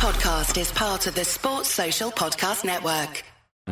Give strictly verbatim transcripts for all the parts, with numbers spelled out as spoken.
podcast is part of the Sports Social Podcast Network.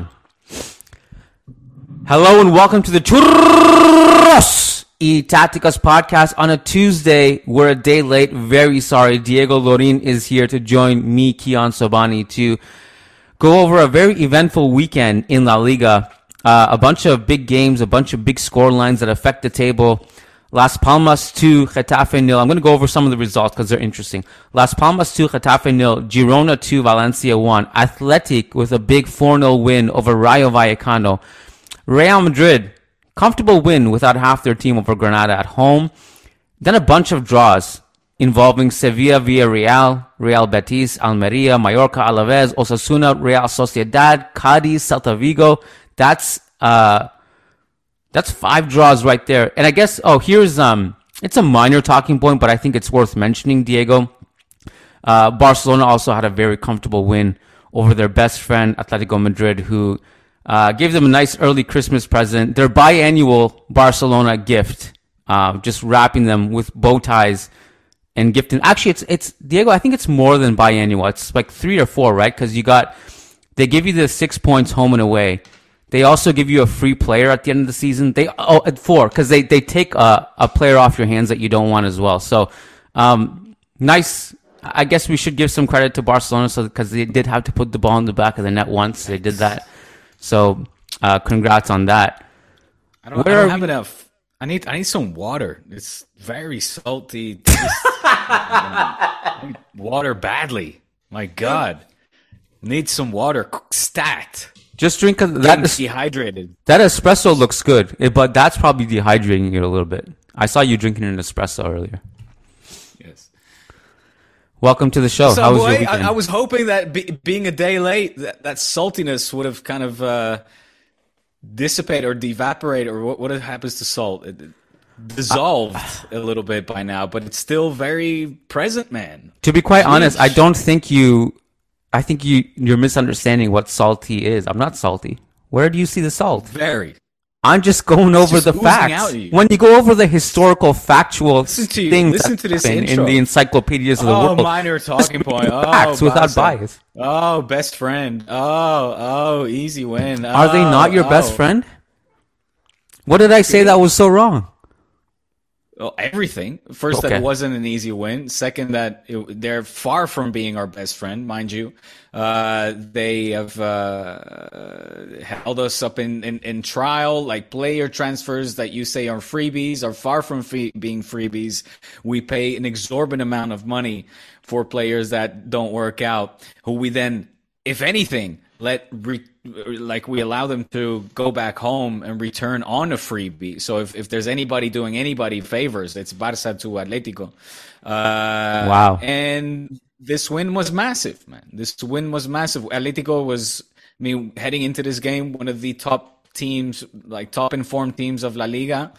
Hello and welcome to the Churros y Tácticas podcast on a Tuesday. We're a day late. Very sorry. Diego Lorin is here to join me, Kiyan Sobhani, to go over a very eventful weekend in La Liga. Uh, a bunch of big games, a bunch of big score lines that affect the table. Las Palmas two, Getafe nil. I'm going to go over some of the results because they're interesting. Las Palmas two, Getafe nil. Girona two, Valencia one. Athletic with a big four nil win over Rayo Vallecano. Real Madrid, comfortable win without half their team over Granada at home. Then a bunch of draws involving Sevilla, Villarreal, Real Betis, Almeria, Mallorca, Alaves, Osasuna, Real Sociedad, Cadiz, Celta Vigo. That's uh, that's five draws right there. And I guess, oh, here's um, it's a minor talking point, but I think it's worth mentioning, Diego. Uh, Barcelona also had a very comfortable win over their best friend, Atletico Madrid, who Uh, gave them a nice early Christmas present. Their biannual Barcelona gift, uh, just wrapping them with bow ties and gifting. Actually, it's, it's, Diego, I think it's more than biannual. It's like three or four, right? Cause you got, they give you the six points home and away. They also give you a free player at the end of the season. They, oh, at four, cause they, they take a, a player off your hands that you don't want as well. So, um, nice. I guess we should give some credit to Barcelona so, cause they did have to put the ball in the back of the net once. They did that. So, uh, congrats on that. I don't, I don't have we? enough. I need I need some water. It's very salty. I need water badly. My God. Need some water. Stat. Just drink a, that. Is, dehydrated. That espresso looks good, but that's probably dehydrating it a little bit. I saw you drinking an espresso earlier. Yes. Welcome to the show. So, How was boy, your weekend? I, I was hoping that be, being a day late, that, that saltiness would have kind of uh, dissipate or evaporate, or what, what happens to salt? It, it dissolved uh, a little bit by now, but it's still very present, man. To be quite Jeez. honest, I don't think you. I think you you're misunderstanding what salty is. I'm not salty. Where do you see the salt? Very. I'm just going over just the facts. You. When you go over the historical, factual listen to you, things listen to this in, intro. in the encyclopedias of the oh, world. Oh, minor talking point. Oh, facts without bias. Oh, best friend. Oh, oh, easy win. Oh, Are they not your oh. best friend? What did I say that was so wrong? Well, everything. First, okay. that it wasn't an easy win. Second, that it, they're far from being our best friend, mind you. Uh, they have uh, held us up in, in, in trial. Like player transfers that you say are freebies are far from free, being freebies. We pay an exorbitant amount of money for players that don't work out, who we then, if anything, let re- like we allow them to go back home and return on a freebie. So if, if there's anybody doing anybody favors, it's Barça to Atletico. Uh, wow. And this win was massive, man. This win was massive. Atletico was, I mean, heading into this game, one of the top teams, like top informed teams of La Liga.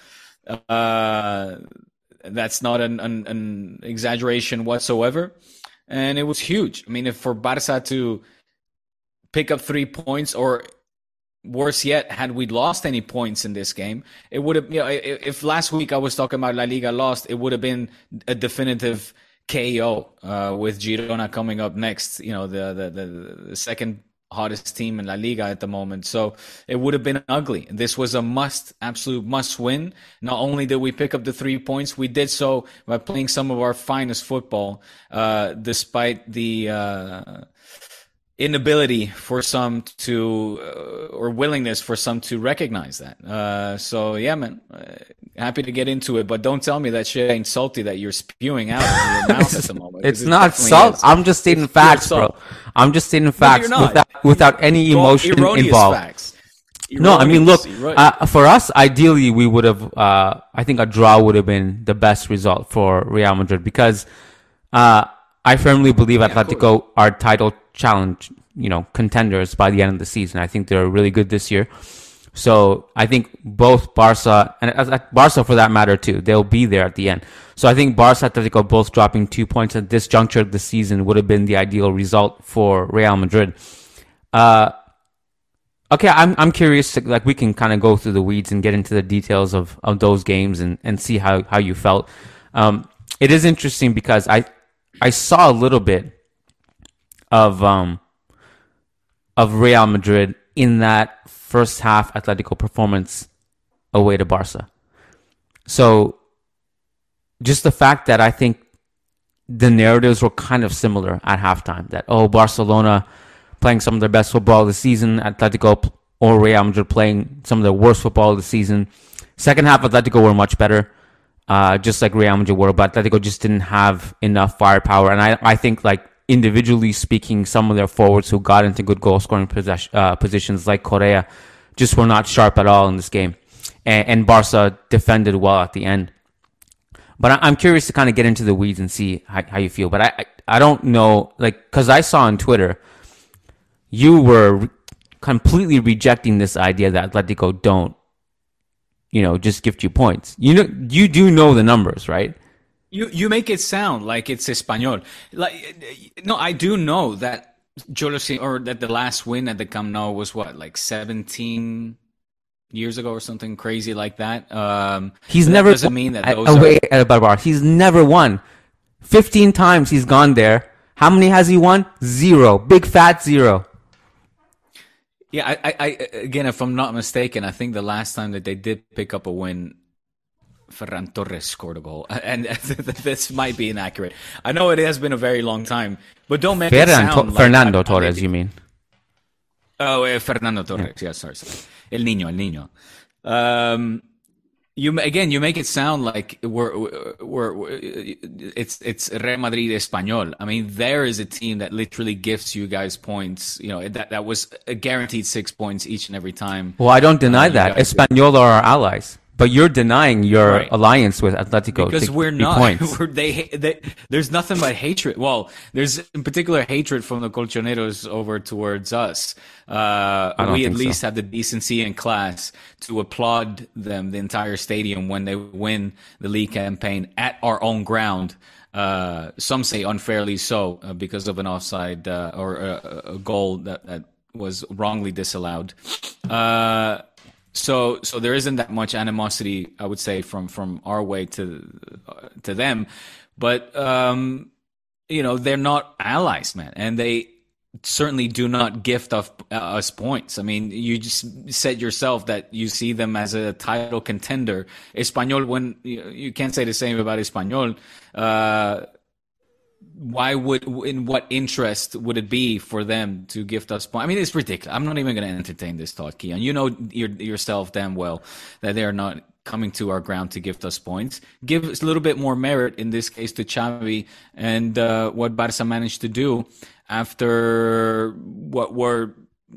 Uh, that's not an, an, an exaggeration whatsoever. And it was huge. I mean, if for Barça to pick up three points, or worse yet, had we lost any points in this game, it would have, you know, if last week I was talking about La Liga lost, it would have been a definitive K O uh, with Girona coming up next, you know, the, the, the, the second hottest team in La Liga at the moment. So it would have been ugly. This was a must, absolute must win. Not only did we pick up the three points, we did so by playing some of our finest football, uh, despite the, uh, inability for some to, uh, or willingness for some to recognize that. Uh, so yeah, man, uh, happy to get into it, but don't tell me that shit ain't salty that you're spewing out of your mouth at the moment. It's not salt. Is. I'm just stating it's facts, bro. I'm just stating facts no, without, without any emotion erroneous involved. Facts. No, I mean, look, uh, for us, ideally, we would have, uh, I think a draw would have been the best result for Real Madrid because, uh, I firmly believe yeah, Atletico are title challenge, you know, contenders by the end of the season. I think they're really good this year. So I think both Barca and uh, Barca for that matter too, they'll be there at the end. So I think Barca Atletico both dropping two points at this juncture of the season would have been the ideal result for Real Madrid. Uh, okay, I'm I'm curious. To, like we can kind of go through the weeds and get into the details of, of those games and, and see how, how you felt. Um, it is interesting because I I saw a little bit of um of Real Madrid in that first half Atletico performance away to Barca. So just the fact that I think the narratives were kind of similar at halftime, that, oh, Barcelona playing some of their best football of the season, Atletico or Real Madrid playing some of their worst football of the season. Second half, Atletico were much better, uh, just like Real Madrid were, but Atletico just didn't have enough firepower. And I, I think, like, individually speaking, some of their forwards who got into good goal-scoring possess- uh, positions, like Correa, just were not sharp at all in this game. And, and Barca defended well at the end. But I, I'm curious to kind of get into the weeds and see how, how you feel. But I, I, I don't know, like, because I saw on Twitter, you were re- completely rejecting this idea that Atletico don't, you know, just gift you points. You know, you do know the numbers, right? You you make it sound like it's Espanyol. Like, no, I do know that Cholo, or that the last win at the Camp Nou was what, like seventeen years ago or something crazy like that. Um, he's that never doesn't mean that at, those away are... at Barbar. He's never won. Fifteen times he's gone there. How many has he won? Zero. Big fat zero. Yeah, I, I, I again, if I'm not mistaken, I think the last time that they did pick up a win, Ferran Torres scored a goal, and this might be inaccurate. I know it has been a very long time, but don't make Ferran, it sound to- like Fernando I, Torres, I you mean? Oh, uh, Fernando Torres. Yeah. yeah, sorry, sorry. El Niño, El Niño. Um, you again, you make it sound like we're, we're, we're it's it's Real Madrid Espanyol. I mean, there is a team that literally gives you guys points. You know, that that was a guaranteed six points each and every time. Well, I don't deny uh, that Espanyol are our allies. But you're denying your right. alliance with Atletico because to we're be not. Points. We're, they, they, there's nothing but hatred. Well, there's in particular hatred from the Colchoneros over towards us. Uh, we at least so. have the decency and class to applaud them, the entire stadium, when they win the league campaign at our own ground. Uh, some say unfairly so, uh, because of an offside uh, or a, a goal that, that was wrongly disallowed. Uh, So, so there isn't that much animosity, I would say, from, from our way to, uh, to them. But, um, you know, they're not allies, man. And they certainly do not gift us, uh, us points. I mean, you just said yourself that you see them as a title contender. Espanyol, when you, you can't say the same about Espanyol, uh, why would, in what interest would it be for them to gift us points? I mean, it's ridiculous. I'm not even going to entertain this thought, Kian. You know your, yourself damn well that they are not coming to our ground to gift us points. Give us a little bit more merit, in this case, to Xavi and uh, what Barca managed to do after what were,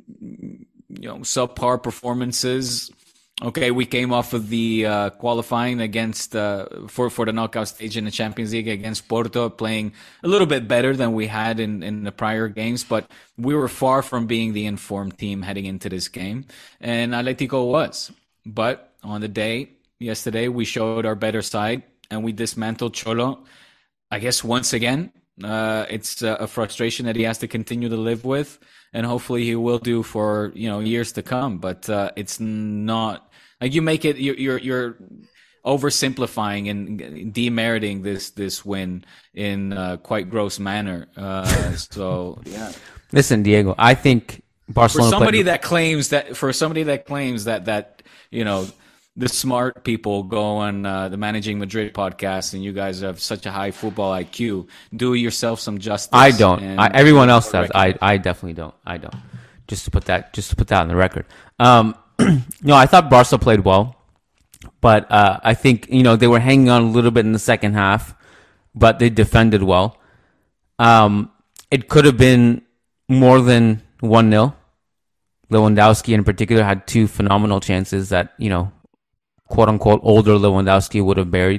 you know, subpar performances. Okay, we came off of the uh, qualifying against uh, for for the knockout stage in the Champions League against Porto, playing a little bit better than we had in, in the prior games, but we were far from being the informed team heading into this game, and Atletico was. But on the day yesterday, we showed our better side, and we dismantled Cholo. I guess once again, uh, it's uh, a frustration that he has to continue to live with. And hopefully he will do for, you know, years to come. But uh, it's not like you make it. You're you're, you're oversimplifying and demeriting this this win in a quite gross manner. Uh, so yeah. Listen, Diego, I think Barcelona. For somebody played... that claims that, for somebody that claims that that you know. The smart people go on uh, the Managing Madrid podcast, and you guys have such a high football I Q. Do yourself some justice. I don't. And, I, everyone else does. I, I definitely don't. I don't. Just to put that, just to put that on the record. Um, no, I thought Barca played well, but uh, I think you know they were hanging on a little bit in the second half, but they defended well. Um, it could have been more than one nil. Lewandowski in particular had two phenomenal chances that you know. "Quote unquote" older Lewandowski would have buried.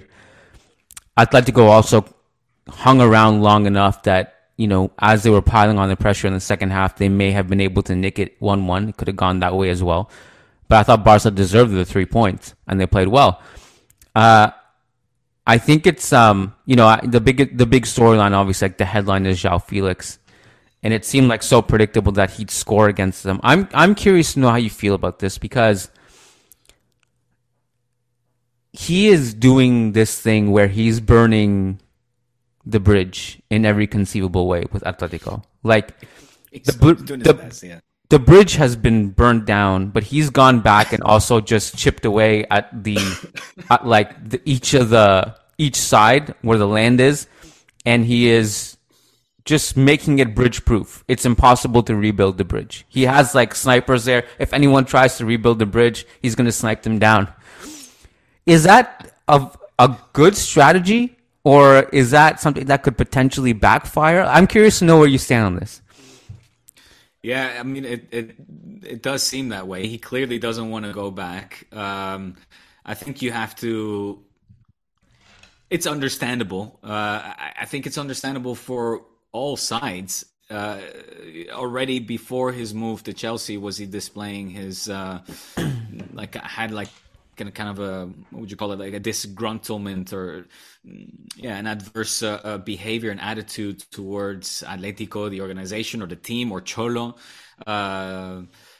Atletico also hung around long enough that, you know, as they were piling on the pressure in the second half, they may have been able to nick it one one. It could have gone that way as well. But I thought Barca deserved the three points, and they played well. Uh, I think it's, um, you know, the big the big storyline, obviously, like the headline is João Felix. And it seemed like so predictable that he'd score against them. I'm I'm curious to know how you feel about this, because he is doing this thing where he's burning the bridge in every conceivable way with Atletico. Like the Doing his the, best, yeah. the bridge has been burned down, but he's gone back and also just chipped away at the at like the, each of the each side where the land is, and he is just making it bridge proof. It's impossible to rebuild the bridge. He has like snipers there. If anyone tries to rebuild the bridge, he's going to snipe them down. Is that a, a good strategy, or is that something that could potentially backfire? I'm curious to know where you stand on this. Yeah, I mean, it it, it does seem that way. He clearly doesn't want to go back. Um, I think you have to... It's understandable. Uh, I, I think it's understandable for all sides. Uh, already before his move to Chelsea, was he displaying his uh, like had like kind of kind of a, what would you call it, like a disgruntlement or yeah, an adverse uh, uh, behavior and attitude towards Atletico, the organization, or the team, or Cholo. Uh,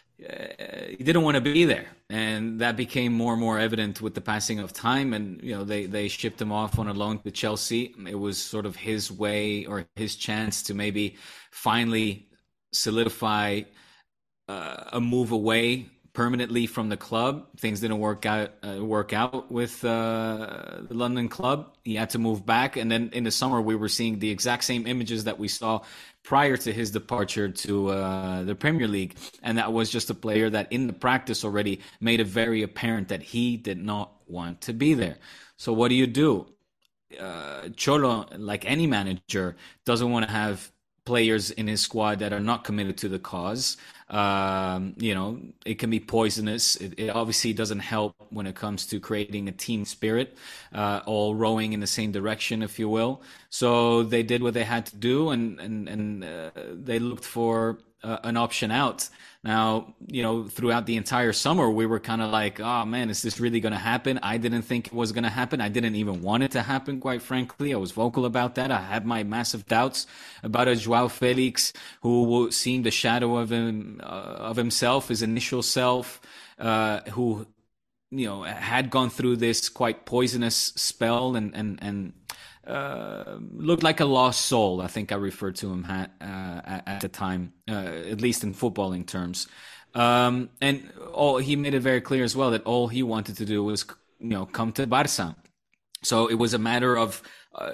he didn't want to be there, and that became more and more evident with the passing of time. And you know, they they shipped him off on a loan to Chelsea. It was sort of his way or his chance to maybe finally solidify uh, a move away permanently from the club. Things didn't work out uh, work out with uh, the London club. He had to move back, and then in the summer we were seeing the exact same images that we saw prior to his departure to uh, the Premier League, and that was just a player that in the practice already made it very apparent that he did not want to be there. So what do you do? Uh, Cholo, like any manager, doesn't want to have players in his squad that are not committed to the cause. Um, you know, it can be poisonous. It, it obviously doesn't help when it comes to creating a team spirit, uh, all rowing in the same direction, if you will. So they did what they had to do, and and and uh, they looked for uh, an option out. Now, you know, throughout the entire summer, we were kind of like, oh man, is this really going to happen? I didn't think it was going to happen. I didn't even want it to happen, quite frankly. I was vocal about that. I had my massive doubts about a Joao Felix, who seemed a shadow of him, uh, of himself, his initial self, uh, who, you know, had gone through this quite poisonous spell and, and, and, Uh, looked like a lost soul. I think I referred to him at, uh, at the time, uh, at least in footballing terms. Um, and all, he made it very clear as well that all he wanted to do was, you know, come to Barca. So it was a matter of uh,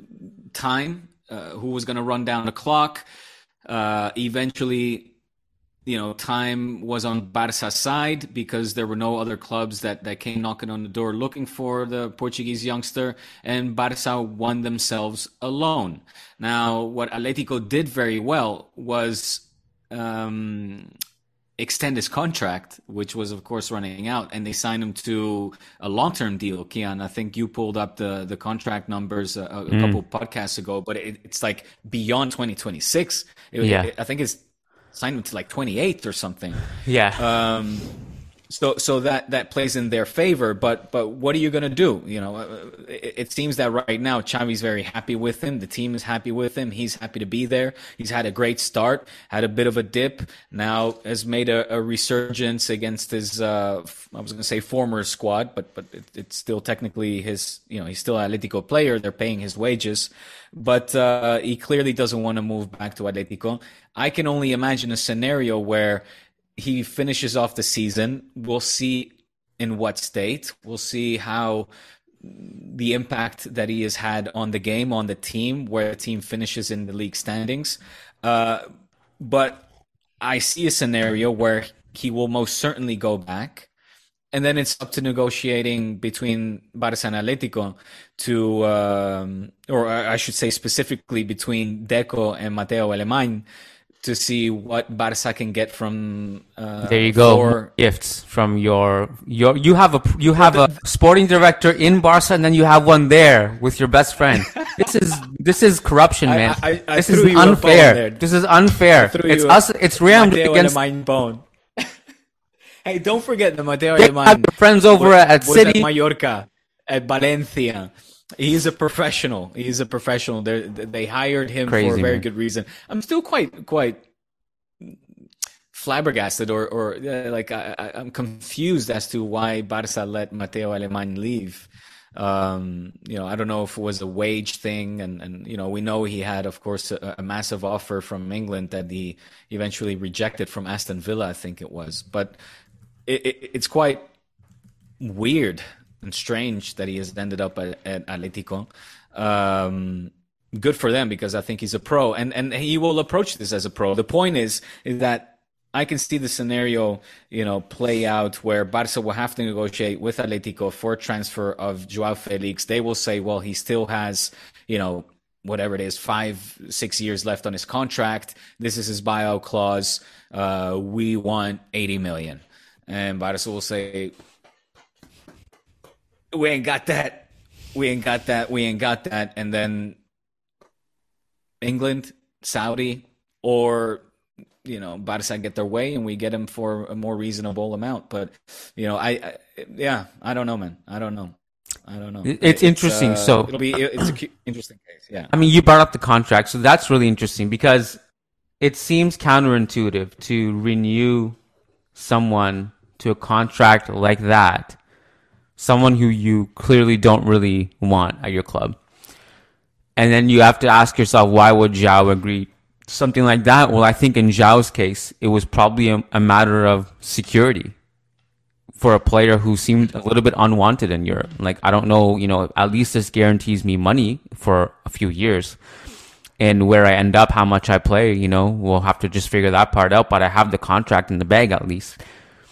time, uh, who was going to run down the clock. Uh, eventually, you know, time was on Barca's side because there were no other clubs that, that came knocking on the door looking for the Portuguese youngster, and Barca won themselves a loan. Now, what Atletico did very well was um, extend his contract, which was, of course, running out, and they signed him to a long-term deal. Kian, I think you pulled up the, the contract numbers a, a mm. couple podcasts ago, but it, it's like beyond twenty twenty-six. It, yeah. It, I think it's signed him to like twenty-eight or something. Yeah. Um, so so that that plays in their favor. But but what are you going to do? You know, it, it seems that right now Xavi's very happy with him. The team is happy with him. He's happy to be there. He's had a great start, had a bit of a dip. Now has made a, a resurgence against his, uh, I was going to say former squad, but but it, it's still technically his, you know, he's still an Atletico player. They're paying his wages. But uh, he clearly doesn't want to move back to Atletico. I can only imagine a scenario where he finishes off the season. We'll see in what state. We'll see how the impact that he has had on the game, on the team, where the team finishes in the league standings. Uh, but I see a scenario where he will most certainly go back. And then it's up to negotiating between Barça and Atletico to, um, or I should say specifically between Deco and Mateo Alemany, to see what Barça can get from. Uh, there you go. For... Gifts from your your. You have a you have a sporting director in Barça, and then you have one there with your best friend. This is this is corruption, man. I, I, I this is unfair. This is unfair. It's us. It's Real Madrid against. Bone. Hey, don't forget the Mateo They Alemany. have friends over was, at was City, at Mallorca, at Valencia. He's a professional. He's a professional. They're, they hired him Crazy, for a very man. good reason. I'm still quite quite flabbergasted, or or uh, like I, I, I'm confused as to why Barça let Mateo Alemany leave. Um, you know, I don't know if it was a wage thing, and and you know, we know he had, of course, a, a massive offer from England that he eventually rejected from Aston Villa, I think it was. But it, it, it's quite weird and strange that he has ended up at, at Atletico. Um, good for them, because I think he's a pro, and and he will approach this as a pro. The point is is that I can see the scenario, you know, play out where Barca will have to negotiate with Atletico for a transfer of Joao Felix. They will say, well, he still has, you know, whatever it is, five, six years left on his contract. This is his buyout clause. Uh, we want eighty million. And Barca will say, we ain't got that. We ain't got that. We ain't got that. And then England, Saudi, or you know, Barca get their way and we get him for a more reasonable amount. But, you know, I, I yeah, I don't know, man. I don't know. I don't know. It's, it's interesting. Uh, so it'll be, it's an interesting case. Yeah. I mean, you brought up the contract, so that's really interesting because it seems counterintuitive to renew someone to a contract like that, someone who you clearly don't really want at your club. And then you have to ask yourself, why would Joao agree something like that? Well, I think in Joao's case, it was probably a, a matter of security for a player who seemed a little bit unwanted in Europe. Like, I don't know, you know, at least this guarantees me money for a few years. And where I end up, how much I play, you know, we'll have to just figure that part out. But I have the contract in the bag at least.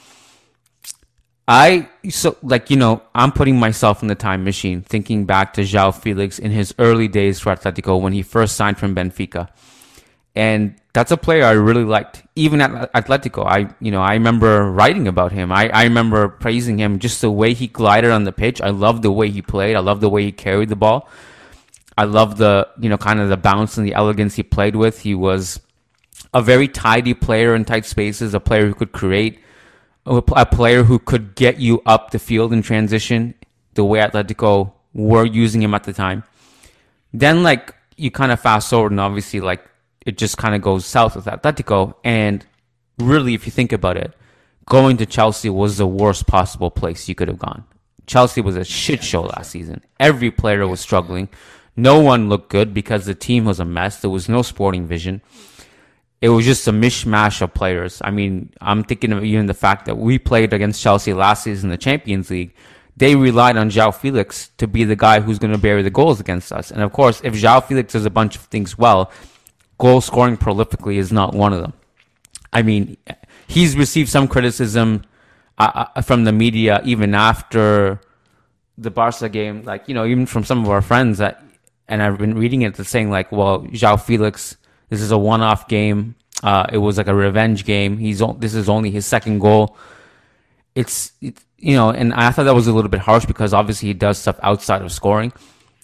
I, so like, you know, I'm putting myself in the time machine, thinking back to Joao Felix in his early days for Atletico when he first signed from Benfica. And that's a player I really liked. Even at Atletico, I, you know, I remember writing about him. I, I remember praising him, just the way he glided on the pitch. I loved the way he played. I loved the way he carried the ball. I loved the, you know, kind of the bounce and the elegance he played with. He was a very tidy player in tight spaces, a player who could create, a player who could get you up the field in transition, the way Atletico were using him at the time. Then, like, you kind of fast forward and obviously, like, it just kind of goes south with Atletico. And really, if you think about it, going to Chelsea was the worst possible place you could have gone. Chelsea was a shit show last season. Every player was struggling. No one looked good because the team was a mess. There was no sporting vision. It was just a mishmash of players. I mean, I'm thinking of even the fact that we played against Chelsea last season in the Champions League. They relied on Joao Felix to be the guy who's going to bury the goals against us. And of course, if Joao Felix does a bunch of things well, goal scoring prolifically is not one of them. I mean, he's received some criticism uh, from the media even after the Barca game, like, you know, even from some of our friends that, and I've been reading it, that's saying like, well, Joao Felix, this is a one-off game. Uh, it was like a revenge game. He's this is only his second goal. It's, it, you know, and I thought that was a little bit harsh because obviously he does stuff outside of scoring.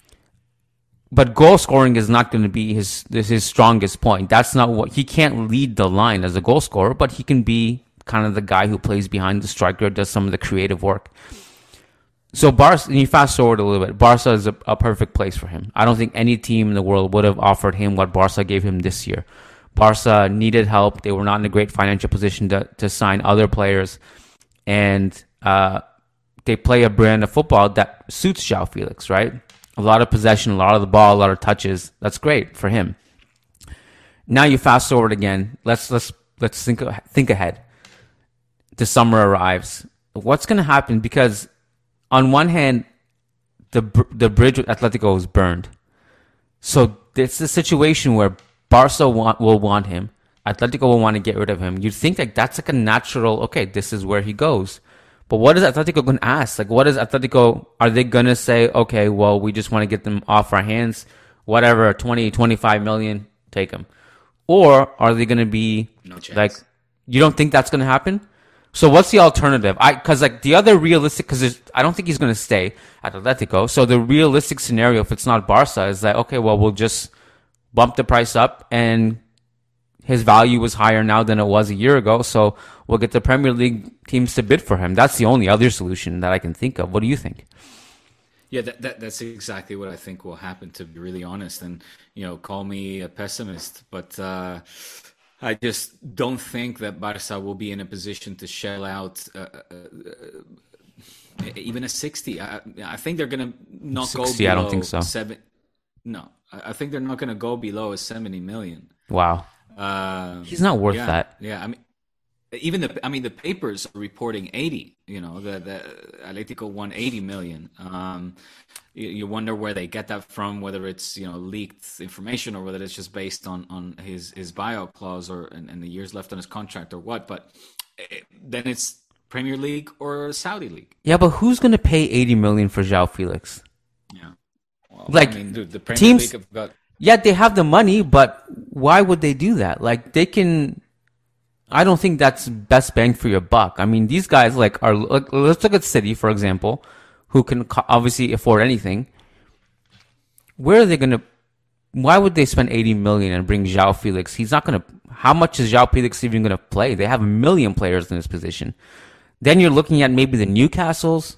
But goal scoring is not going to be his his strongest point. That's not what he can't lead the line as a goal scorer, but he can be kind of the guy who plays behind the striker, does some of the creative work. So Barca, and you fast forward a little bit, Barca is a, a perfect place for him. I don't think any team in the world would have offered him what Barca gave him this year. Barca needed help. They were not in a great financial position to, to sign other players. And uh, they play a brand of football that suits Joao Felix, right? A lot of possession, a lot of the ball, a lot of touches. That's great for him. Now you fast forward again. Let's let's let's think think ahead. The summer arrives. What's going to happen? Because on one hand, the the bridge with Atletico is burned. So it's a situation where Barca want, will want him. Atletico will want to get rid of him. You'd think like that's like a natural, okay, this is where he goes. But what is Atletico going to ask? Like, what is Atletico, are they going to say, okay, well, we just want to get them off our hands, whatever, twenty, twenty-five million, take them. Or are they going to be no chance. Like, you don't think that's going to happen? So what's the alternative? I, cause like the other realistic, cause I don't think he's going to stay at Atletico. So the realistic scenario, if it's not Barca, is that, okay, well, we'll just bump the price up and his value was higher now than it was a year ago, so we'll get the Premier League teams to bid for him. That's the only other solution that I can think of. What do you think? Yeah, that, that that's exactly what I think will happen, to be really honest. And, you know, call me a pessimist, but uh, I just don't think that Barca will be in a position to shell out uh, uh, even a sixty. I, I think they're gonna not sixty, go below I don't think so. Seven. No, I, I think they're not gonna go below a seventy million. Wow, uh, he's not worth yeah, that. Yeah, I mean, even the I mean the papers are reporting eighty. You know, the the Atletico won eighty million. Um, you, you wonder where they get that from, whether it's you know leaked information or whether it's just based on on his his buyout clause or and, and the years left on his contract or what. But it, then it's Premier League or Saudi League. Yeah, but who's going to pay eighty million for João Felix? Yeah. Well, like, I mean, dude, the Premier teams, League have got... Yeah, they have the money, but why would they do that? Like, they can... I don't think that's best bang for your buck. I mean, these guys, like, are... Like, let's look at City, for example, who can obviously afford anything. Where are they going to... Why would they spend eighty million and bring João Felix? He's not going to... How much is João Felix even going to play? They have a million players in this position. Then you're looking at maybe the Newcastles.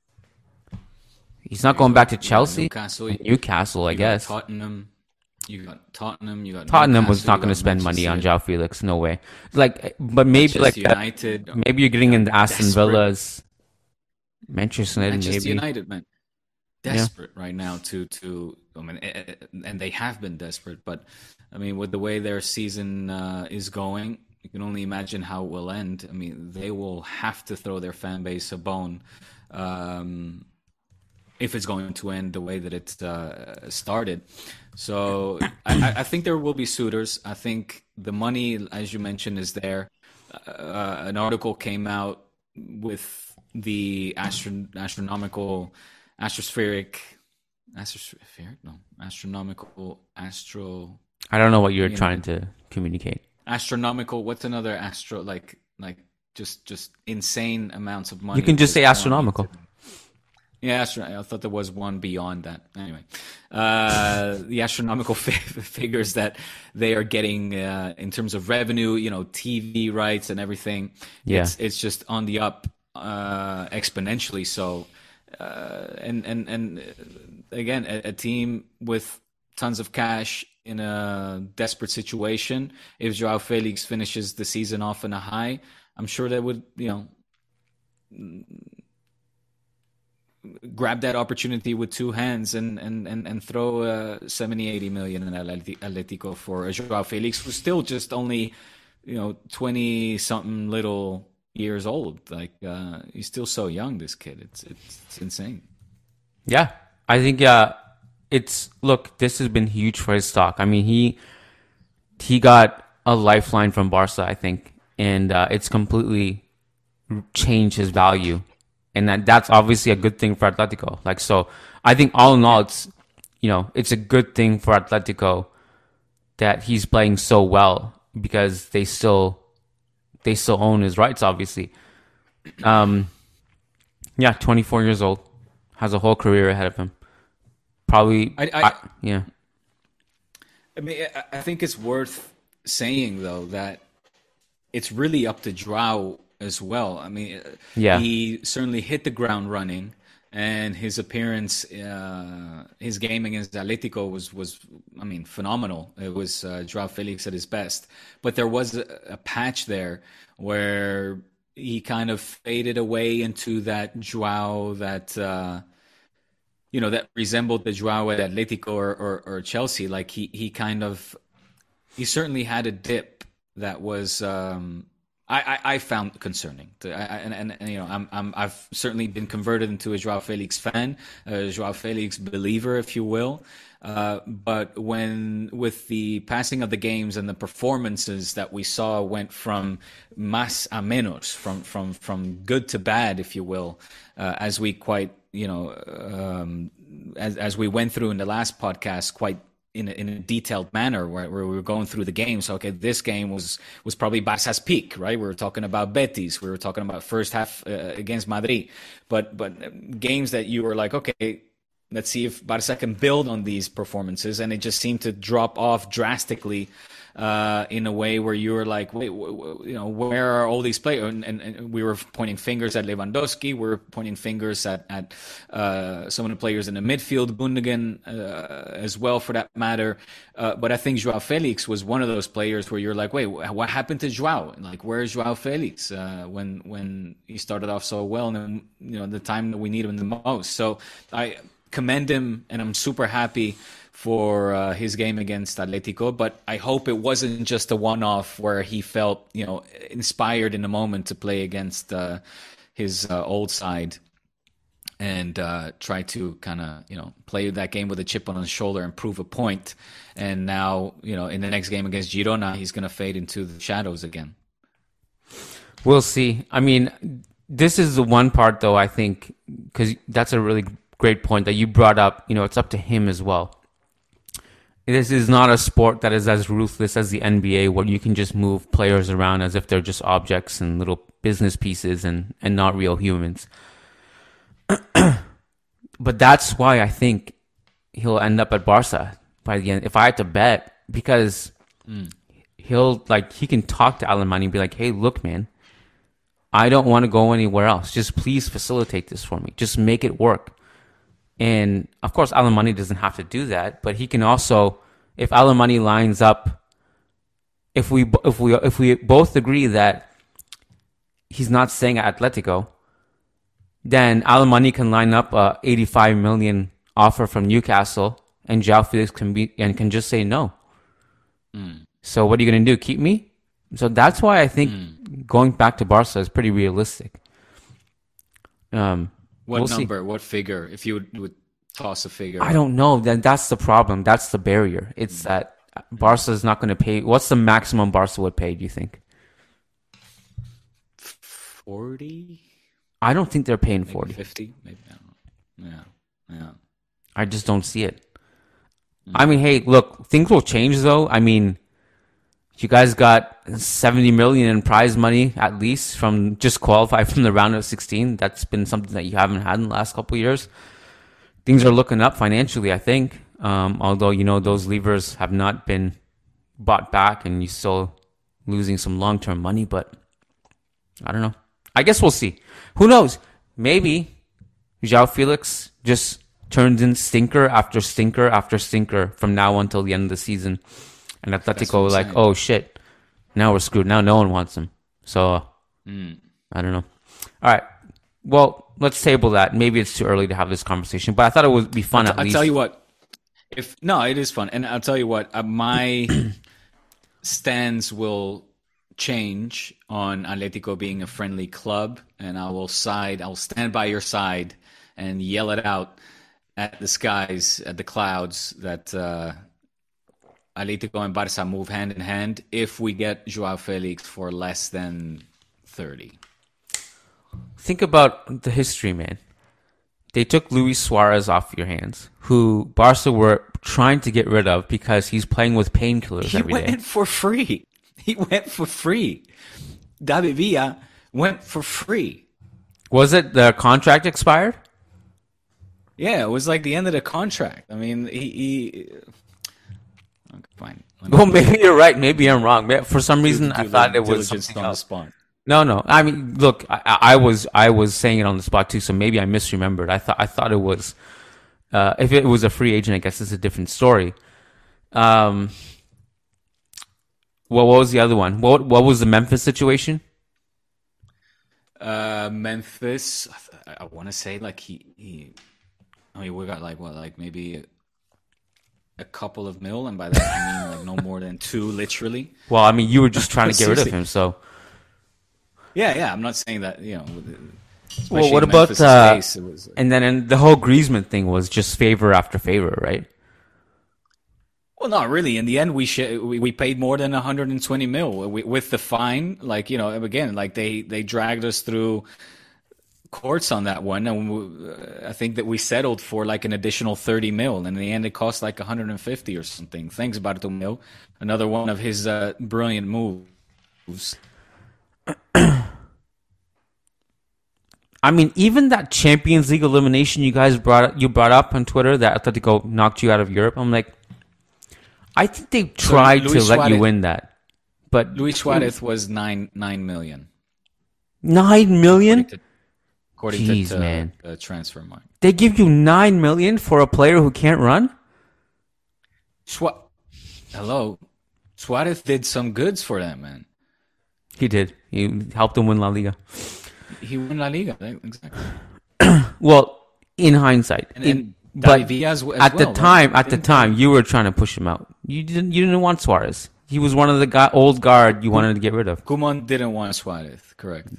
He's not going back to Chelsea. Newcastle, Newcastle, I guess. Tottenham. You got Tottenham. You got Tottenham Newcastle, was not going to spend money on João Felix. No way. Like, but maybe Manchester like United. That, maybe you're getting into Aston desperate. Villas, Manchester United. Manchester maybe. United, man, desperate yeah. right now to to. I mean, and they have been desperate, but I mean, with the way their season uh, is going. You can only imagine how it will end. I mean, they will have to throw their fan base a bone um, if it's going to end the way that it uh, started. So I, I think there will be suitors. I think the money, as you mentioned, is there. Uh, an article came out with the astro- astronomical, astrospheric, astrospheric, no, astronomical, astro. I don't know what you're you trying know, to communicate. Astronomical. What's another astro like? Like just just insane amounts of money. You can just say astronomical. Yeah, astro- I thought there was one beyond that. Anyway, uh, the astronomical f- figures that they are getting uh, in terms of revenue, you know, T V rights and everything. Yeah, it's, it's just on the up uh, exponentially. So, uh, and and and again, a, a team with tons of cash in a desperate situation. If João Felix finishes the season off in a high, I'm sure they would, you know, grab that opportunity with two hands and and and, and throw uh, seventy, eighty million in Atletico for João Felix, who's still just only, you know, twenty something little years old. Like uh, he's still so young, this kid. It's it's, it's insane. Yeah, I think uh it's look, this has been huge for his stock. I mean, he he got a lifeline from Barca, I think, and uh, it's completely changed his value, and that that's obviously a good thing for Atletico. Like, so I think all in all, it's you know, it's a good thing for Atletico that he's playing so well because they still they still own his rights, obviously. Um, yeah, twenty-four years old, has a whole career ahead of him. Probably, I, I, I, yeah. I mean, I think it's worth saying though that it's really up to João as well. I mean, yeah. he certainly hit the ground running, and his appearance, uh, his game against Atletico was was, I mean, phenomenal. It was uh, João Felix at his best, but there was a, a patch there where he kind of faded away into that João that. Uh, you know, that resembled the João at Atletico or, or, or Chelsea. Like he, he kind of, he certainly had a dip that was, um, I, I, I found concerning. I, I, and, and, and, you know, I'm, I'm, I've certainly been converted into a João Felix fan, a João Felix believer, if you will. Uh, but when, with the passing of the games and the performances that we saw went from más a menos, from, from, from good to bad, if you will, uh, as we quite, you know, um, as as we went through in the last podcast, quite in a, in a detailed manner, where, where we were going through the games. So, okay, this game was was probably Barca's peak, right? We were talking about Betis, we were talking about first half uh, against Madrid, but but games that you were like, okay, let's see if Barca can build on these performances. And it just seemed to drop off drastically uh, in a way where you were like, wait, w- w- you know, where are all these players? And, and, and we were pointing fingers at Lewandowski. We were pointing fingers at, at uh, some of the players in the midfield, Gundogan uh, as well, for that matter. Uh, but I think Joao Felix was one of those players where you're like, wait, what happened to Joao? Like, where is Joao Felix uh, when when he started off so well, and then, you know, the time that we need him the most? So I commend him, and I'm super happy for uh, his game against Atletico, but I hope it wasn't just a one-off where he felt, you know, inspired in the moment to play against uh, his uh, old side and uh, try to kind of, you know, play that game with a chip on his shoulder and prove a point. And now, you know, in the next game against Girona, he's going to fade into the shadows again. We'll see. I mean, this is the one part, though, I think, because that's a really great point that you brought up. You know, it's up to him as well. This is not a sport that is as ruthless as the N B A, where you can just move players around as if they're just objects and little business pieces and, and not real humans. But that's why I think he'll end up at Barca by the end. If I had to bet, because mm. he'll, like, he can talk to Alemany and be like, hey, look, man, I don't want to go anywhere else. Just please facilitate this for me. Just make it work. And of course, Alemany doesn't have to do that, but he can also, if Alemany lines up, if we if we if we both agree that he's not staying at Atletico, then Alemany can line up a eighty-five million offer from Newcastle, and Joao Felix can be and can just say no. Mm. So what are you going to do? Keep me? So that's why I think mm. going back to Barca is pretty realistic. Um. What we'll number? See. What figure? If you would, would toss a figure, I don't know. Then that's the problem. That's the barrier. It's that Barca is not going to pay. What's the maximum Barca would pay? Do you think? Forty. I don't think they're paying maybe forty. Fifty, maybe. I don't know. Yeah, yeah. I just don't see it. Mm-hmm. I mean, hey, look, things will change though. I mean, you guys got seventy million in prize money at least from just qualify from the round of sixteen. That's been something that you haven't had in the last couple of years. Things are looking up financially, I think. Um, although, you know, those levers have not been bought back and you're still losing some long-term money, but I don't know. I guess we'll see. Who knows? Maybe Joao Felix just turns in stinker after stinker after stinker from now until the end of the season. And Atletico like, saying. oh shit, now we're screwed. Now no one wants him. So, uh, mm. I don't know. All right. Well, let's table that. Maybe it's too early to have this conversation, but I thought it would be fun I'll, at I'll least. I'll tell you what. If no, it is fun. And I'll tell you what, uh, my stance will change on Atletico being a friendly club, and I will side, I'll stand by your side and yell it out at the skies, at the clouds that uh, Atletico and Barca move hand in hand if we get Joao Felix for less than thirty. Think about the history, man. They took Luis Suarez off your hands, who Barca were trying to get rid of because he's playing with painkillers every day. He went for free. He went for free. David Villa went for free. Was it the contract expired? Yeah, it was like the end of the contract. I mean, he... he... Okay, fine. Well, maybe you're right. Maybe I'm wrong. For some reason, I thought it was something on else. The spot. No, no. I mean, look, I, I was I was saying it on the spot too, so maybe I misremembered. I thought I thought it was uh, if it was a free agent, I guess it's a different story. Um, well, what was the other one? What what was the Memphis situation? Uh, Memphis. I, I want to say like he, he. I mean, we got like what, like maybe a couple of mil, and by that I mean like no more than two, literally. Well, I mean, you were just trying to get rid of him, so. Yeah, yeah. I'm not saying that, you know. Well, what about uh, case, it was, like, and then and the whole Griezmann thing was just favor after favor, right? Well, not really. In the end, we sh- we, we paid more than one hundred twenty mil we, with the fine. Like, you know, again, like they, they dragged us through courts on that one, and we, uh, I think that we settled for like an additional thirty mil, and in the end, it cost like one hundred fifty or something. Thanks, Bartomeu. Another one of his uh, brilliant moves. I mean, even that Champions League elimination you guys brought you brought up on Twitter that Atletico knocked you out of Europe. I'm like, I think they tried so to let Suarez, you win that, but Luis Suarez was nine nine million. Nine million. According to, according Jeez, to man. Uh, transfer market. They give you nine million for a player who can't run. Sua- Hello, Suarez did some goods for them, man. He did. He helped them win La Liga. He won La Liga, exactly. Well, in hindsight, and, in, and but as, as at well, the time, right? at the time, you were trying to push him out. You didn't. You didn't want Suarez. He was one of the guy, old guard you wanted to get rid of. Koeman didn't want Suarez. Correct.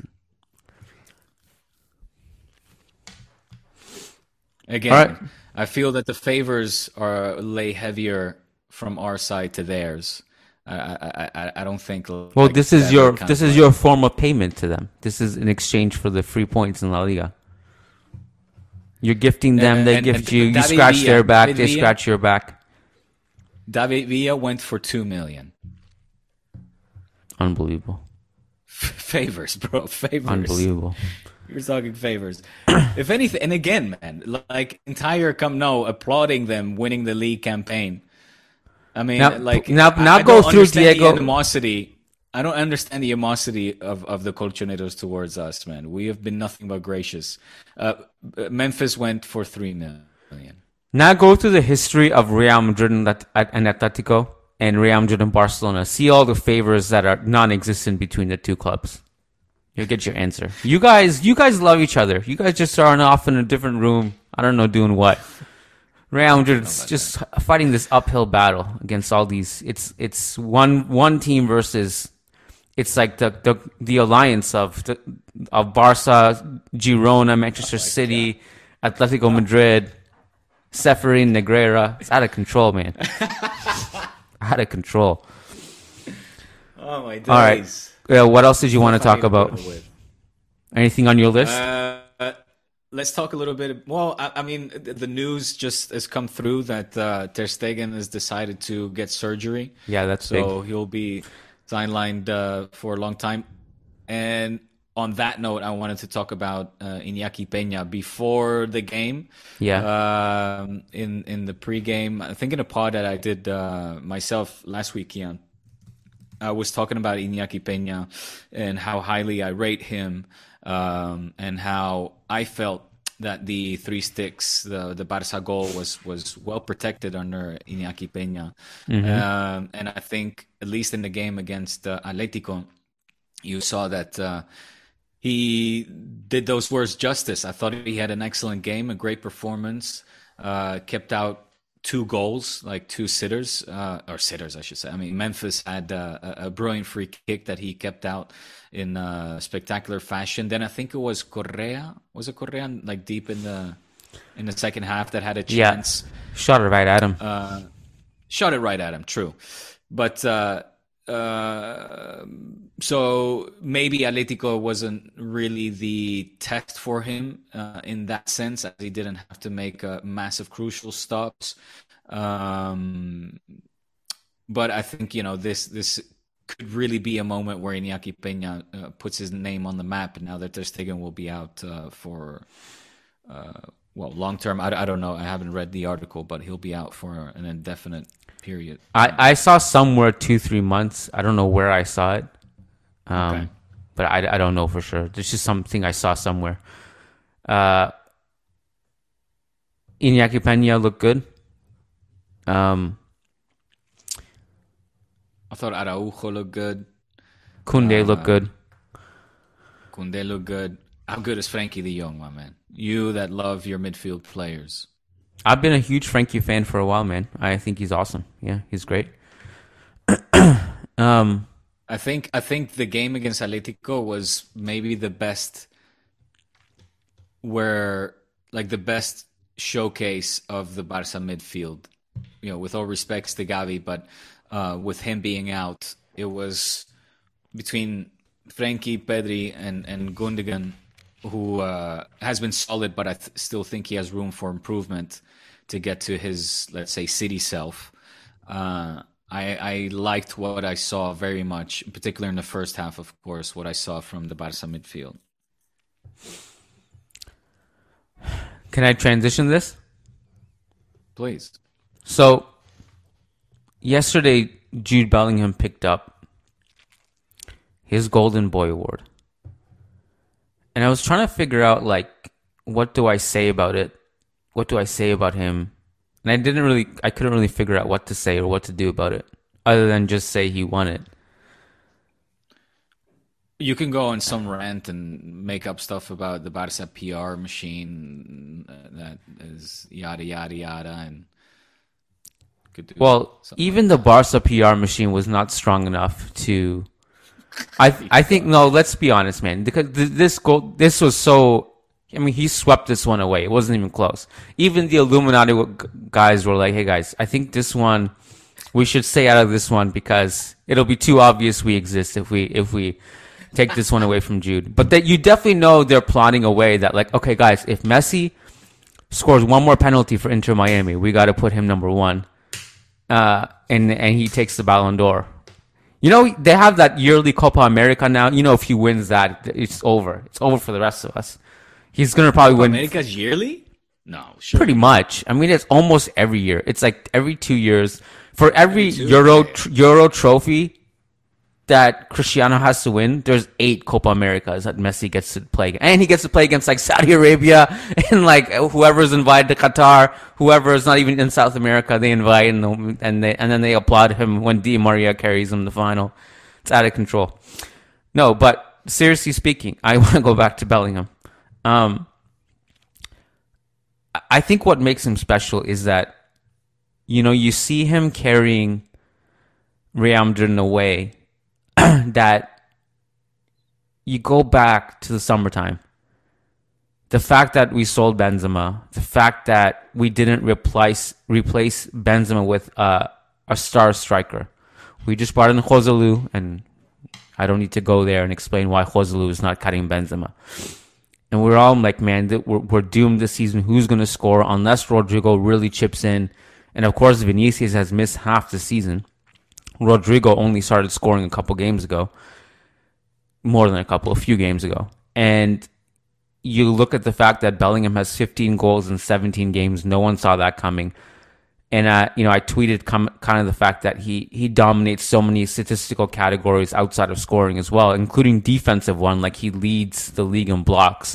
Again, right. I feel that the favors are lay heavier from our side to theirs. I I I, I don't think. Well, like this is your this is your form of payment to them. This is in exchange for the free points in La Liga. You're gifting them, and, they and, gift and you. You scratch Villa, their back, David they Villa, scratch your back. David Villa went for two million. Unbelievable. Favors, bro. Favors. Unbelievable. You're talking favors. If anything, and again, man, like entire Camp Nou applauding them winning the league campaign. I mean, now, like now, now I, I go through Diego. The animosity. I don't understand the animosity of, of the Colchoneros towards us, man. We have been nothing but gracious. Uh, Memphis went for three million. Now go through the history of Real Madrid and Atletico and Real Madrid and Barcelona. See all the favors that are non-existent between the two clubs. You'll get your answer. You guys, you guys love each other. You guys just are off in a different room. I don't know doing what. Real Madrid's just that. fighting this uphill battle against all these. It's it's one one team versus. It's like the the, the alliance of the, of Barca, Girona, Manchester oh City, God. Atletico Madrid, Seferin, Negreira. It's out of control, man. Out of control. Oh my days. All right. Uh, what else did you want to talk about? Anything on your list? Uh, let's talk a little bit. Well, I, I mean, the news just has come through that uh, Ter Stegen has decided to get surgery. Yeah, that's so big. So he'll be sidelined uh, for a long time. And on that note, I wanted to talk about uh, Iñaki Peña before the game. Yeah. Um, in in the pregame, I think in a pod that I did uh, myself last week, Ian. I was talking about Iñaki Peña and how highly I rate him, um, and how I felt that the three sticks, the the Barca goal was was well protected under Iñaki Peña. Mm-hmm. Um, and I think at least in the game against uh, Atletico, you saw that uh, he did those words justice. I thought he had an excellent game, a great performance, uh, kept out two goals, like two sitters, uh, or sitters, I should say. I mean, Memphis had uh, a, a brilliant free kick that he kept out in uh, spectacular fashion. Then I think it was Correa. Was it Correa, like deep in the in the second half, that had a chance? Yeah, shot it right at him. Uh, shot it right at him. True, but uh, uh, so maybe Atletico wasn't really the test for him uh, in that sense, as he didn't have to make uh, massive crucial stops. Um, but I think, you know, this this could really be a moment where Iñaki Peña uh, puts his name on the map now that Ter Stegen will be out uh, for uh, well long term. I, I don't know. I haven't read the article, but he'll be out for an indefinite period. I, I saw somewhere two, three months. I don't know where I saw it. Um, okay. But I, I don't know for sure. There's just something I saw somewhere. Uh, Iñaki Peña looked good. Um, I thought Araujo looked good. Koundé uh, looked good. Koundé looked good. How good is Frankie de Jong, my man? You that love your midfield players. I've been a huge Frankie fan for a while, man. I think he's awesome. Yeah, he's great. um, I think I think the game against Atletico was maybe the best, where like the best showcase of the Barca midfield. You know, with all respects to Gavi, but uh, with him being out, it was between Frankie, Pedri, and and Gundogan, who uh, has been solid, but I th- still think he has room for improvement to get to his, let's say, city self. Uh, I, I liked what I saw very much, in particular in the first half, of course, what I saw from the Barca midfield. Can I transition this? Please. So, yesterday, Jude Bellingham picked up his Golden Boy Award. And I was trying to figure out, like, what do I say about it? What do I say about him? And I didn't really, I couldn't really figure out what to say or what to do about it, other than just say he won it. You can go on some rant and make up stuff about the Barca P R machine that is yada, yada, yada. And could do well, even like the Barca P R machine was not strong enough to... I I think, no, let's be honest, man. Because this goal, this was so... I mean, he swept this one away. It wasn't even close. Even the Illuminati guys were like, hey, guys, I think this one... We should stay out of this one because it'll be too obvious we exist if we if we... take this one away from Jude. But that you definitely know they're plotting a way that, like, okay, guys, if Messi scores one more penalty for Inter Miami, we got to put him number one. Uh, and and he takes the Ballon d'Or. You know, they have that yearly Copa America now. You know, if he wins that, it's over. It's over for the rest of us. He's going to probably Copa win. America's yearly? No, sure. Pretty much. I mean, it's almost every year. It's like every two years. For every, every two, Euro yeah. tr- Euro trophy that Cristiano has to win, there's eight Copa Americas that Messi gets to play. And he gets to play against like Saudi Arabia and like whoever's invited to Qatar, whoever is not even in South America, they invite and, and they and then they applaud him when Di Maria carries him to the final. It's out of control. No, but seriously speaking, I want to go back to Bellingham. Um, I think what makes him special is that, you know, you see him carrying Real Madrid in a way that you go back to the summertime. The fact that we sold Benzema, the fact that we didn't replace replace Benzema with uh, a star striker. We just brought in Joselu, and I don't need to go there and explain why Joselu is not cutting Benzema. And we're all like, man, we're, we're doomed this season. Who's going to score unless Rodrigo really chips in? And of course, Vinicius has missed half the season. Rodrigo only started scoring a couple games ago. More than a couple, a few games ago. And you look at the fact that Bellingham has fifteen goals in seventeen games. No one saw that coming. And, uh, you know, I tweeted com- kind of the fact that he, he dominates so many statistical categories outside of scoring as well, including defensive one. Like, he leads the league in blocks.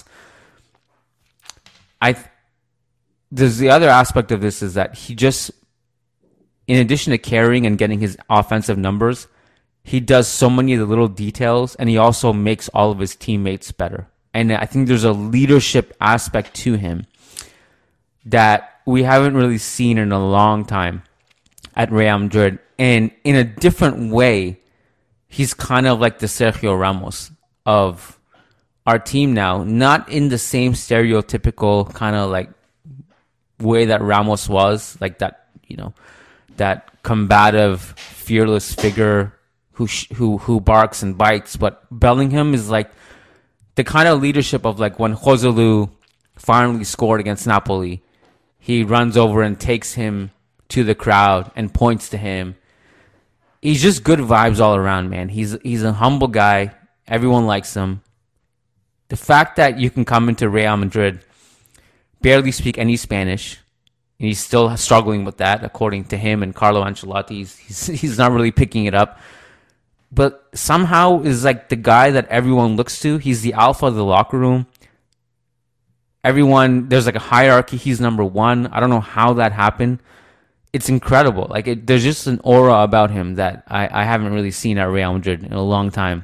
I th- There's the other aspect of this is that he just... in addition to carrying and getting his offensive numbers, he does so many of the little details, and he also makes all of his teammates better. And I think there's a leadership aspect to him that we haven't really seen in a long time at Real Madrid. And in a different way, he's kind of like the Sergio Ramos of our team now. Not in the same stereotypical kind of like way that Ramos was, like that, you know, that combative, fearless figure who sh- who who barks and bites. But Bellingham is like the kind of leadership of like when Joselu finally scored against Napoli, he runs over and takes him to the crowd and points to him. He's just good vibes all around, man. He's he's a humble guy. Everyone likes him. The fact that you can come into Real Madrid, barely speak any Spanish, and he's still struggling with that, according to him and Carlo Ancelotti. He's, he's, he's not really picking it up. But somehow is like the guy that everyone looks to. He's the alpha of the locker room. Everyone, there's like a hierarchy. He's number one. I don't know how that happened. It's incredible. Like it, there's just an aura about him that I, I haven't really seen at Real Madrid in a long time.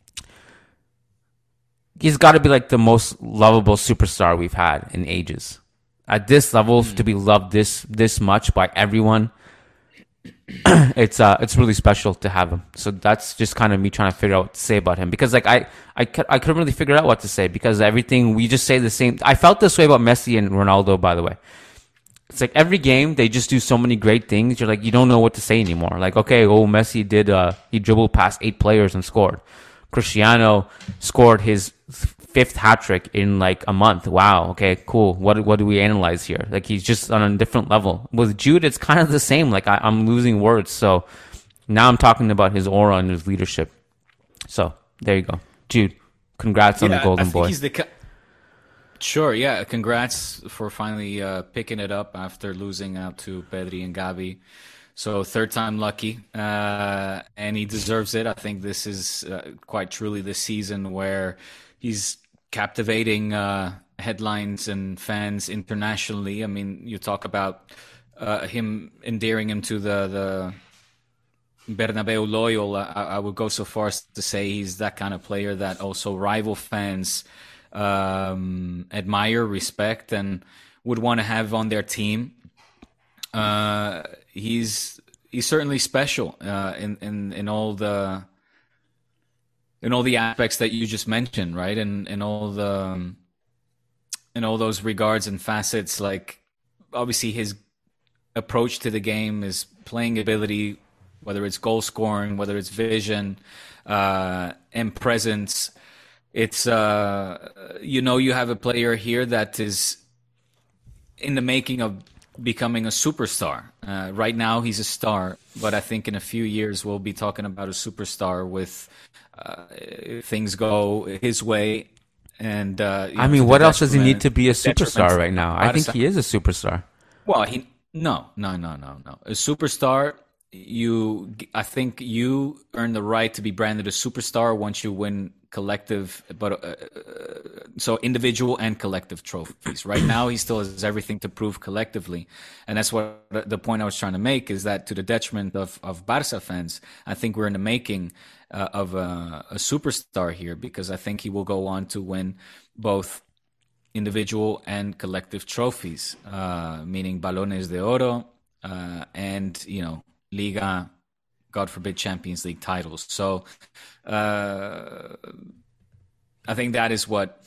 He's got to be like the most lovable superstar we've had in ages. At this level, mm. to be loved this this much by everyone, it's uh it's really special to have him. So that's just kind of me trying to figure out what to say about him, because like I I, I couldn't really figure out what to say, because everything we just say the same. I felt this way about Messi and Ronaldo, by the way. It's like every game they just do so many great things. You're like, you don't know what to say anymore. Like, okay, oh, Messi did uh he dribbled past eight players and scored. Cristiano scored his fifth hat trick in like a month. Wow. Okay, cool. What what do we analyze here? Like, he's just on a different level. With Jude, it's kind of the same. Like, I, I'm losing words. So now I'm talking about his aura and his leadership. So there you go. Jude, congrats yeah, on the Golden I think Boy. He's the, Sure, yeah. Congrats for finally uh, picking it up after losing out to Pedri and Gavi. So third time lucky, uh, and he deserves it. I think this is uh, quite truly the season where he's captivating uh, headlines and fans internationally. I mean, you talk about uh, him endearing him to the the Bernabeu loyal. I, I would go so far as to say he's that kind of player that also rival fans um, admire, respect, and would want to have on their team. Uh, he's he's certainly special uh, in in in all the in all the aspects that you just mentioned, right? And in, in all the um, in all those regards and facets, like obviously his approach to the game, his playing ability, whether it's goal scoring, whether it's vision uh, and presence. It's uh, you know you have a player here that is in the making of becoming a superstar. Uh, right now he's a star, but I think in a few years we'll be talking about a superstar with uh, if things go his way. And uh, I mean, what else does he need to be a superstar right now? I think he is a superstar. Well, he no, no, no, no, no. A superstar, you, I think you earn the right to be branded a superstar once you win collective, but uh, so individual and collective trophies. Right now, he still has everything to prove collectively, and that's what the point I was trying to make is that to the detriment of of Barca fans, I think we're in the making uh, of a, a superstar here, because I think he will go on to win both individual and collective trophies, uh, meaning Balones de Oro uh, and you know Liga, God forbid, Champions League titles. So uh, I think that is what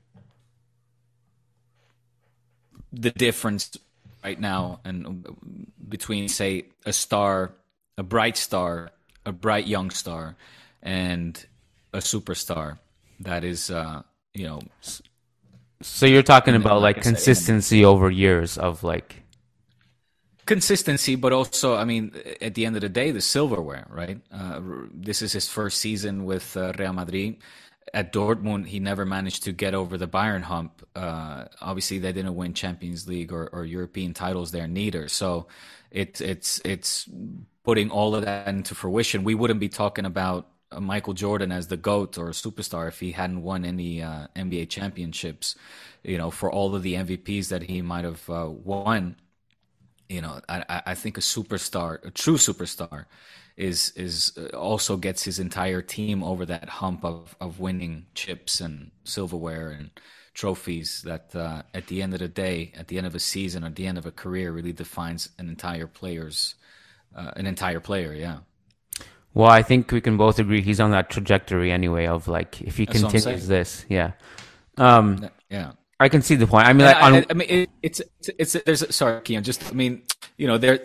the difference right now and between, say, a star, a bright star, a bright young star, and a superstar that is, uh, you know. So you're talking about like, like consistency over years of like. Consistency, but also, I mean, at the end of the day, the silverware, right? Uh, this is his first season with uh, Real Madrid. At Dortmund, he never managed to get over the Bayern hump. Uh, obviously, they didn't win Champions League or, or European titles there neither. So it, it's it's putting all of that into fruition. We wouldn't be talking about uh, Michael Jordan as the GOAT or a superstar if he hadn't won any uh, N B A championships, you know, for all of the M V Ps that he might have uh, won. You know, I, I think a superstar, a true superstar, is is also gets his entire team over that hump of, of winning chips and silverware and trophies that uh, at the end of the day, at the end of a season, at the end of a career, really defines an entire player's uh, an entire player. Yeah. Well, I think we can both agree he's on that trajectory anyway. Of like, if he That's continues this, yeah, um, yeah. I can see the point. I mean, like, I, on... I, I mean, it, it's, it's, it's, there's, a, sorry, Kian, just, I mean, you know, there,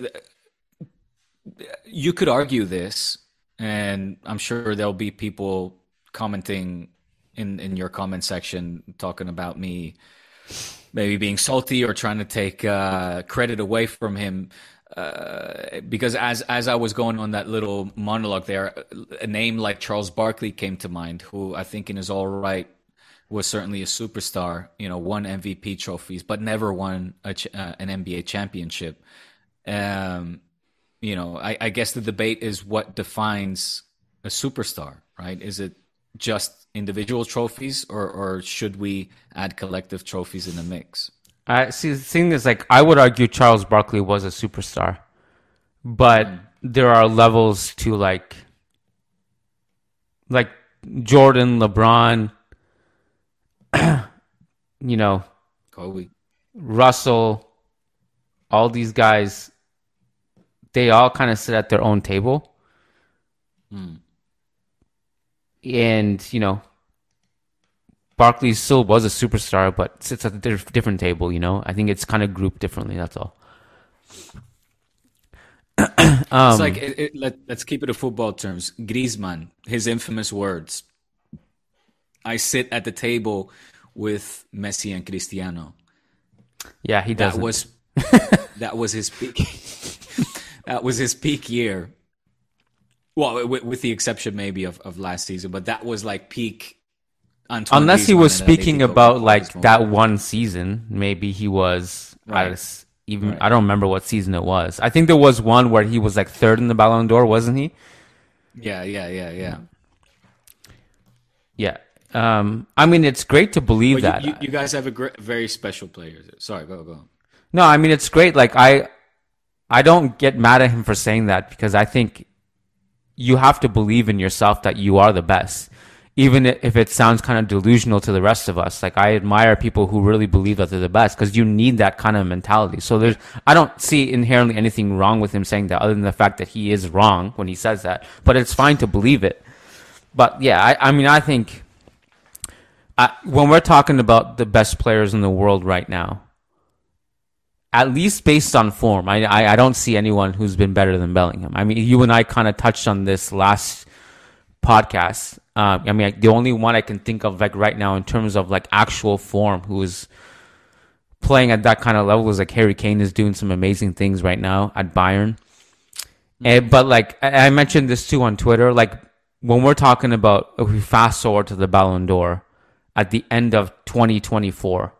you could argue this, and I'm sure there'll be people commenting in, in your comment section talking about me maybe being salty or trying to take uh, credit away from him. Uh, because as, as I was going on that little monologue there, a name like Charles Barkley came to mind, who I think in his all right was certainly a superstar, you know, won M V P trophies, but never won a ch- uh, an N B A championship. Um, you know, I, I guess the debate is what defines a superstar, right? Is it just individual trophies, or, or should we add collective trophies in the mix? I see. The thing is, like, I would argue Charles Barkley was a superstar, but mm. there are levels to like, like Jordan, LeBron. You know, Kobe, Russell, all these guys, they all kind of sit at their own table. Mm. And, you know, Barkley still was a superstar, but sits at a different table, you know? I think it's kind of grouped differently, that's all. um, it's like, it, it, let, let's keep it in football terms. Griezmann, his infamous words. I sit at the table with Messi and Cristiano. Yeah, he does. That was that was his peak. That was his peak year. Well, with, with the exception maybe of, of last season, but that was like peak. Antoine Unless he Griezmann was and speaking Atletico about before like this move. that one season, maybe he was Right. at a s- even Right. I don't remember what season it was. I think there was one where he was like third in the Ballon d'Or, wasn't he? Yeah, yeah, yeah, yeah. Yeah. Um, I mean, it's great to believe But that. you, you, you guys have a gr- very special player. Sorry, go go. No, I mean it's great. Like I, I don't get mad at him for saying that because I think you have to believe in yourself that you are the best, even if it sounds kind of delusional to the rest of us. Like I admire people who really believe that they're the best because you need that kind of mentality. So there's, I don't see inherently anything wrong with him saying that, other than the fact that he is wrong when he says that. But it's fine to believe it. But yeah, I, I mean, I think I, when we're talking about the best players in the world right now, at least based on form, I, I, I don't see anyone who's been better than Bellingham. I mean, you and I kind of touched on this last podcast. Uh, I mean, the only one I can think of like right now in terms of like actual form who is playing at that kind of level is like Harry Kane is doing some amazing things right now at Bayern. Mm-hmm. And, but like I, I mentioned this too on Twitter, like when we're talking about, if we fast forward to the Ballon d'Or at the end of twenty twenty-four,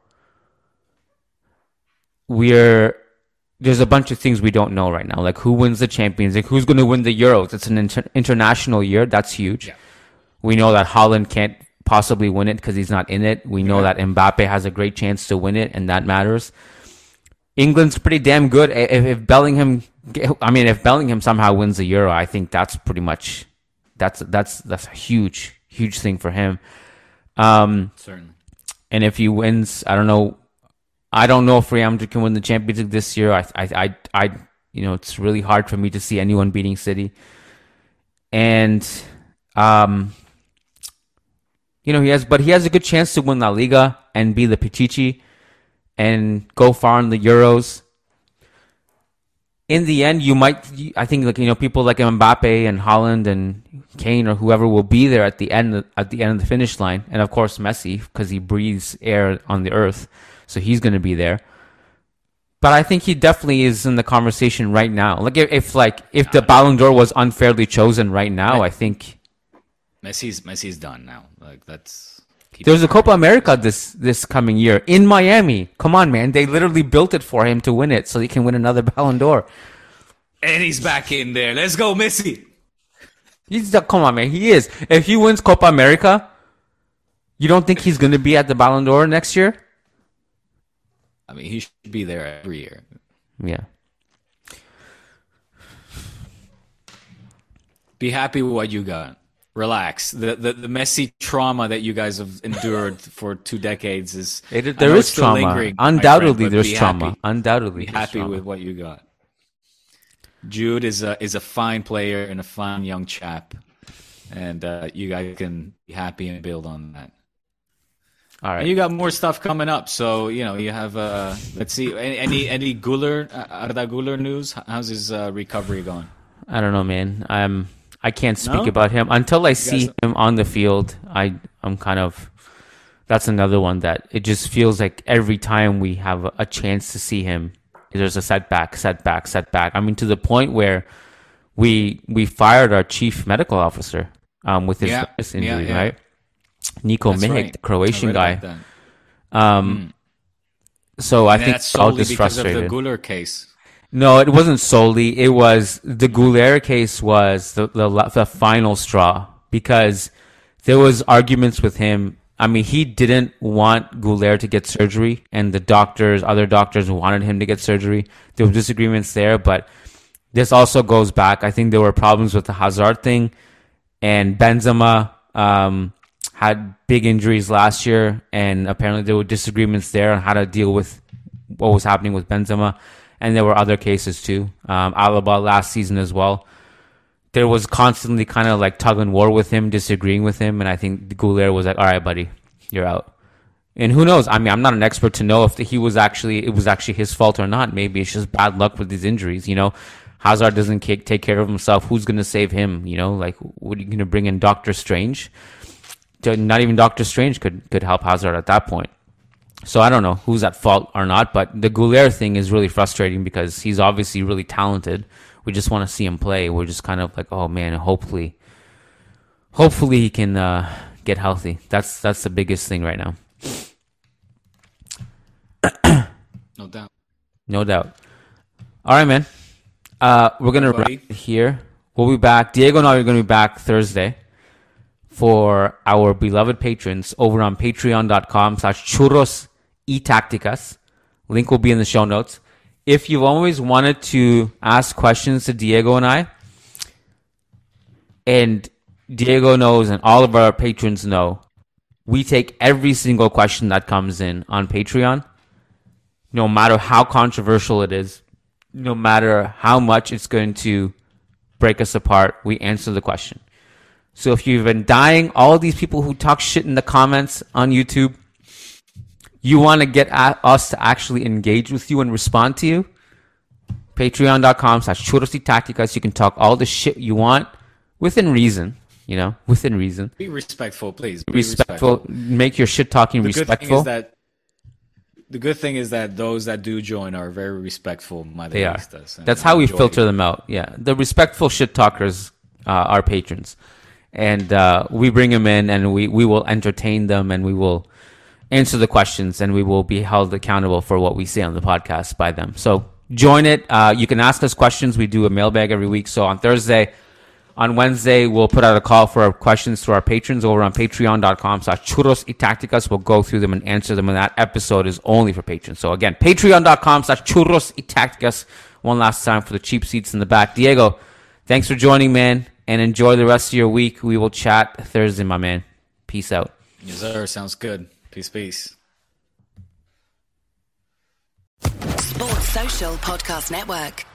we're there's a bunch of things we don't know right now, like who wins the Champions League, who's going to win the Euros. It's an inter- international year. That's huge. Yeah. We know that Haaland can't possibly win it because he's not in it. We know yeah. that Mbappe has a great chance to win it, and that matters. England's pretty damn good. If, if Bellingham, I mean, if Bellingham somehow wins the Euro, I think that's pretty much that's that's that's a huge huge thing for him. Um, Certainly. And if he wins, I don't know. I don't know if Real Madrid can win the Champions League this year. I, I, I, I, you know, it's really hard for me to see anyone beating City. And, um, you know, he has, but he has a good chance to win La Liga and be the Pichichi and go far in the Euros. In the end, you might, I think, like, you know, people like Mbappe and Haaland and Kane or whoever will be there at the end, at the end of the finish line. And of course, Messi, because he breathes air on the earth. So he's going to be there. But I think he definitely is in the conversation right now. Like if, if like if the Ballon d'Or was unfairly chosen right now, I think Messi's Messi's done now. Like that's there's a Copa America this this coming year in Miami. Come on, man. They literally built it for him to win it so he can win another Ballon d'Or. And he's back in there. Let's go, Messi. He's the, come on, man. He is. If he wins Copa America, you don't think he's going to be at the Ballon d'Or next year? I mean, he should be there every year. Yeah. Be happy with what you got. Relax. The the, the Messi trauma that you guys have endured for two decades is it, there is trauma. Undoubtedly, friend, there's trauma. Happy. Undoubtedly, be happy trauma. with what you got. Jude is a is a fine player and a fine young chap, and uh, you guys can be happy and build on that. All right. And you got more stuff coming up, so you know you have. Uh, let's see, any any, any Güler, Arda Güler news? How's his uh, recovery going? I don't know, man. I'm I can't speak No? about him until I see guys- him on the field. I I'm kind of that's another one that it just feels like every time we have a chance to see him, there's a setback, setback, setback. I mean, to the point where we we fired our chief medical officer um, with his Yeah, wrist injury, yeah, yeah. right? Nico That's Mihic, right. the Croatian I read guy. about that. Um, So I And think that's we're all solely just because frustrated. of the Güler case. No, it wasn't solely. It was the Güler case was the, the the final straw because there was arguments with him. I mean, he didn't want Güler to get surgery, and the doctors, other doctors, wanted him to get surgery. There were disagreements there, but this also goes back. I think there were problems with the Hazard thing, and Benzema um, had big injuries last year, and apparently there were disagreements there on how to deal with what was happening with Benzema. And there were other cases too. Um, Alaba last season as well. There was constantly kind of like tug and war with him, disagreeing with him. And I think Güler was like, all right, buddy, you're out. And who knows? I mean, I'm not an expert to know if he was actually, it was actually his fault or not. Maybe it's just bad luck with these injuries. You know, Hazard doesn't take care of himself. Who's going to save him? You know, like, what are you going to bring in Doctor Strange? Not even Doctor Strange could, could help Hazard at that point. So I don't know who's at fault or not, but the Güler thing is really frustrating because he's obviously really talented. We just want to see him play. We're just kind of like, oh man, hopefully, hopefully he can uh, get healthy. That's that's the biggest thing right now. No doubt. No doubt. All right, man. Uh, we're going to wrap it here. We'll be back. Diego and I are going to be back Thursday for our beloved patrons over on patreon.com slash churros y tacticas. Link will be in the show notes. If you've always wanted to ask questions to Diego and I, and Diego knows and all of our patrons know, we take every single question that comes in on Patreon, no matter how controversial it is, no matter how much it's going to break us apart, we answer the question. So if you've been dying, all these people who talk shit in the comments on YouTube, you want to get at us to actually engage with you and respond to you, patreon.com slash churros y tacticas. You can talk all the shit you want within reason, you know, within reason. Be respectful, please. Be respectful. respectful. Make your shit talking the respectful. Good thing is that, the good thing is that those that do join are very respectful. They are. That's how we filter them out. Yeah. The respectful shit talkers uh, are patrons. And uh, we bring them in and we, we will entertain them and we will answer the questions and we will be held accountable for what we say on the podcast by them. So join it. Uh, you can ask us questions. We do a mailbag every week. So on Thursday, on Wednesday, we'll put out a call for our questions to our patrons over on patreon.com slash churros y tacticas. We'll go through them and answer them. And that episode is only for patrons. So again, patreon.com slash churros y tacticas. One last time for the cheap seats in the back. Diego, thanks for joining, man. And enjoy the rest of your week. We will chat Thursday, my man. Peace out. Yes, sir. Sounds good. Peace, peace. Sports Social Podcast Network.